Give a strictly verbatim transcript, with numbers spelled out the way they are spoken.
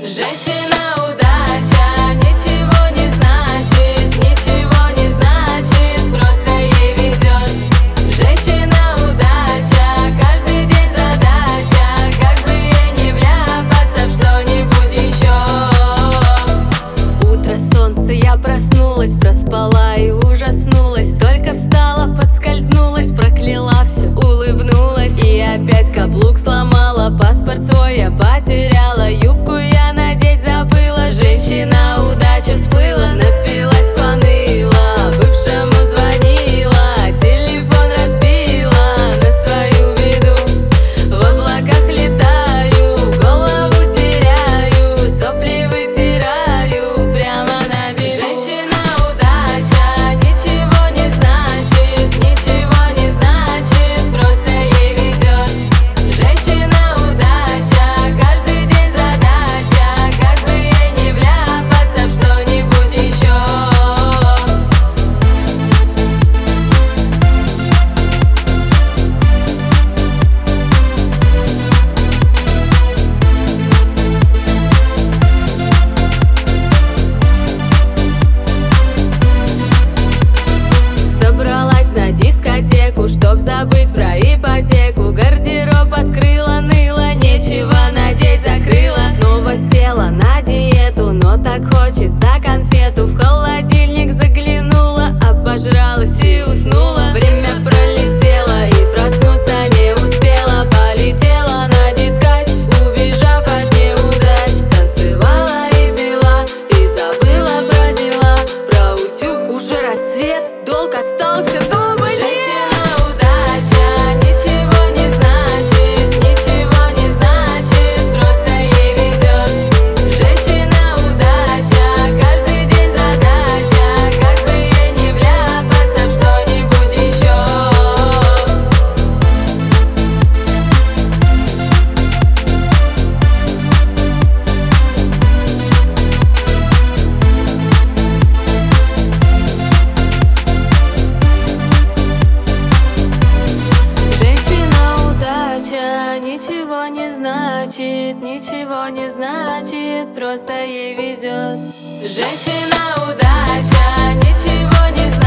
Женщина удача ничего не значит, ничего не значит, просто ей везет. Женщина удача, каждый день задача, как бы ей не вляпаться в что-нибудь еще. Утро, солнце, я проснулась, проспала и ужаснулась. Только встала, подскользнулась, прокляла все, улыбнулась. И опять каблук сломала, паспорт свой я потеряла, юбку я надеть забыла. Женщина удача всплыла, напилась, поныла, бывшему звонила, телефон разбила на свою беду. В облаках летаю, голову теряю, сопли вытираю прямо на беду. Женщина удача ничего не значит, ничего не значит, просто ей везет. Женщина удача, каждый день задача, как бы ей не вляпаться в что-нибудь еще. Собралась на дискотеку, чтоб забыть про ипотеку. Гардероб открыла, ныла, нечего надеть, закрыла. Снова села на диету, но так хочется конфету. В холодильник заглянула, обожралась и уснула. Время пролетело и проснуться не успела. Полетела на дискач, убежав от неудач. Танцевала и пила, и забыла про дела. Про утюг уже рассвет, долг остался дома. Женщина удача ничего не значит, ничего не значит, просто ей везет. Женщина удача, каждый день задача, как бы ей не вляпаться в что-нибудь еще. Женщина удача ничего не значит, ничего не значит, просто ей везет. Женщина удача ничего не значит.